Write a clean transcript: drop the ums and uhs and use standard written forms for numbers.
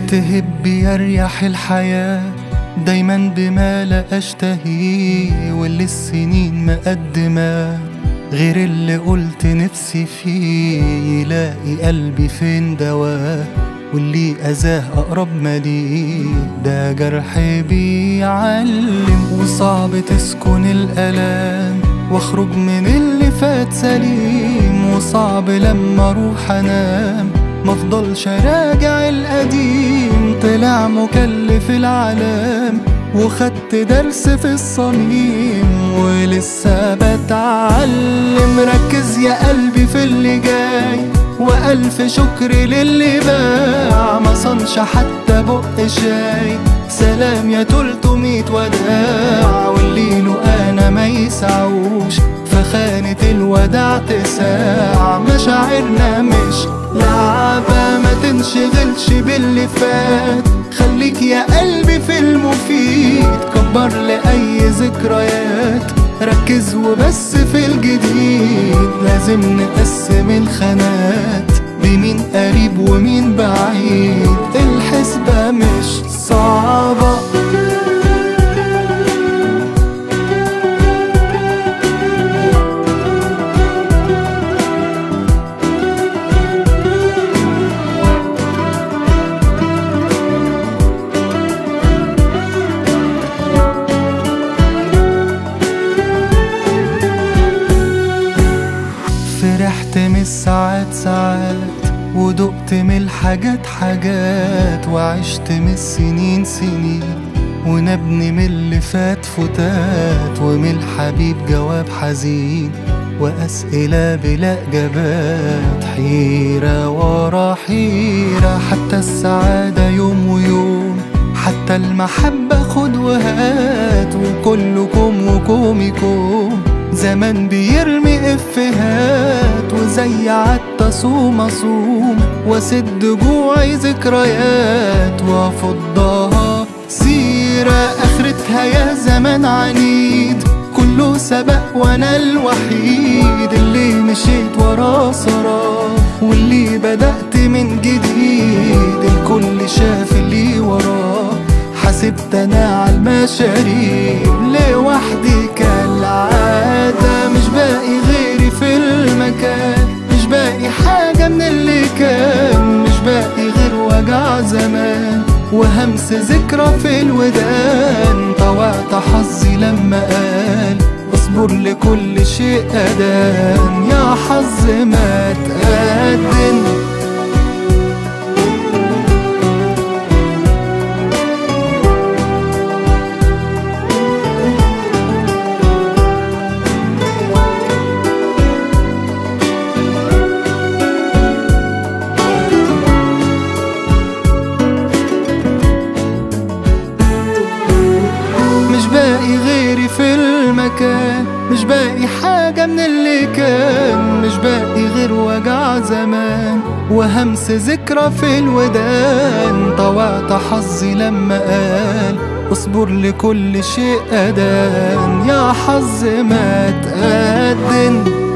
تهب يريح الحياة دايما بما لا أشتهيه، واللي السنين مقدمة غير اللي قلت نفسي فيه. يلاقي قلبي فين دواه، واللي أذاه أقرب ما ليه. ده جرح بيعلم، وصعب تسكن الألام واخرج من اللي فات سليم. وصعب لما اروح انام مفضلش راجع القديم. طلع مكلف العالم وخدت درس في الصميم، ولسه بتعلم. ركز يا قلبي في اللي جاي، وألف شكر للي باع ما صنش حتى بق شاي. سلام يا 300 وداع، واللي له أنا ما يسعوش فخانة الوداع تساع. مشاعرنا مش لعبة، ما تنشغلش باللي فات. خليك يا قلبي في المفيد، كبر لأي ذكريات. ركز وبس في الجديد، لازم نقسم الخانات بمين قريب ومين بعيد. الحسبة مش صعبة، فرحت من الساعات ساعات، ودقت من الحاجات حاجات، وعشت من السنين سنين، ونبني من اللي فات فتات. ومن الحبيب جواب حزين، وأسئلة بلا إجابات. حيرة ورا حيرة، حتى السعادة يوم ويوم، حتى المحبة خد وهات. وكلكم وكومكم زمان بيرمي افهات، وزي عدت صوم اصوم واسد جوعي ذكريات. وافضها سيرة اخرتها يا زمان عنيد، كله سبق وانا الوحيد اللي مشيت وراه سراه، واللي بدأت من جديد. الكل شاف اللي وراه، حسبت انا على المشاريب لوحدي كالعادة. مش باقي غيري في المكان، مش باقي حاجة من اللي كان، مش باقي غير وجع زمان وهمس ذكرى في الودان. طوعت حظي لما قال اصبر لكل شيء أدان، يا حظ ما تقدم. مش باقي غيري في المكان، مش باقي حاجة من اللي كان، مش باقي غير وجع زمان وهمس ذكرى في الودان. طوعت حظي لما قال اصبر لكل شيء أدان، يا حظ ما تقدم.